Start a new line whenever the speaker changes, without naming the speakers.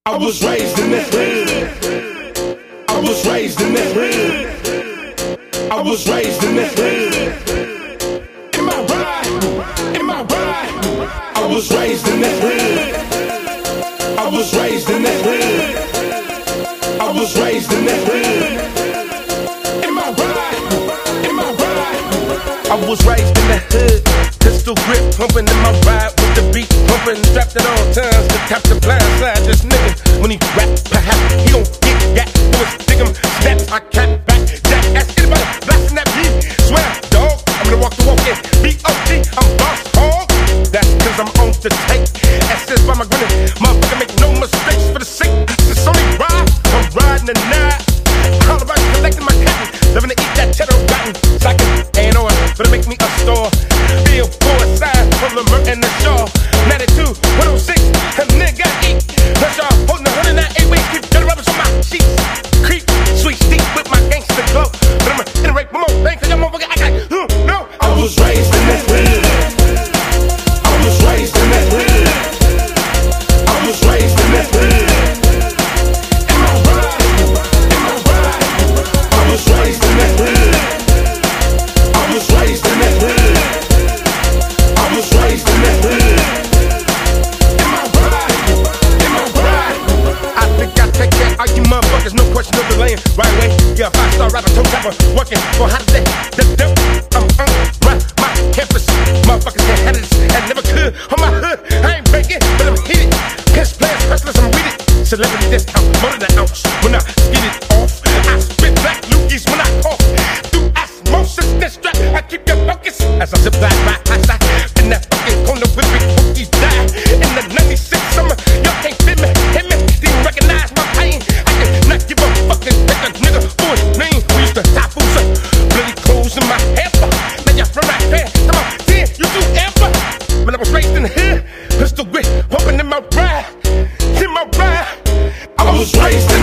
I was raised in the hood. I was raised in the hood. I was raised in the hood. In my ride, in my ride. I was raised in the hood. I was raised in the hood. I was raised in the hood. In my ride, in my ride. I was raised in the hood. Pistol grip pumping in my ride with the beat pumping, strapped at all times to tap the blind side. This nigga, when he rap, perhaps he gon' get that. Do his stick him, snaps, I can't back. Jack, ask anybody blasting that beat. Swear, dog, I'm gonna walk the walk in. B.O.G., I'm boss hog. That's cause I'm on the take. Access by my grinning. Motherfucker, make no mistakes for the sake. It's only ride, I'm riding the night. All about collecting my cotton, living to eat that cheddar rotten. Psychic ain't on, but it make me a store. Feel for a side from the Mert and the Shaw. 92, 106, a nigga eat. Plus y'all holding 108 weeks, keep dirty rubbers on my sheets. Creep, sweet steep with my gangster glow. But I'ma iterate one more thing, cause y'all motherfucker act like, no. I was raised in that hood. I was raised in that hood. I was raised in that hood. In my ride, in my ride. I was raised in that hood. I was raised in that hood. I was raised in that hood. In my ride, in my ride. I think I take care of you motherfuckers, no question of delaying. Right away, yeah, 5-star rapper, toe tapper, working for how to say, I'm right my campus. Motherfuckers can't handle this, and never could on my hood. I ain't breaking, but I'm heated. Piss players, hustlers, I'm with it. Celebrity discount, more than an ounce. When I get it off, I spit black loogies when I cough. Through osmosis, this strap, I keep your focus. As I zip back, I side in that fucking corner with big cookies die. In the 96 summer, y'all can't fit me, hit me. Didn't recognize my pain. I can not give a fucking pick a nigga for his name. We used to tie fools up, bloody clothes in my hamper. Now y'all from right there, come on, 10, you do ever. When I was raised in the hood, pistol grip, pumping in my ride, in my ride. I was raised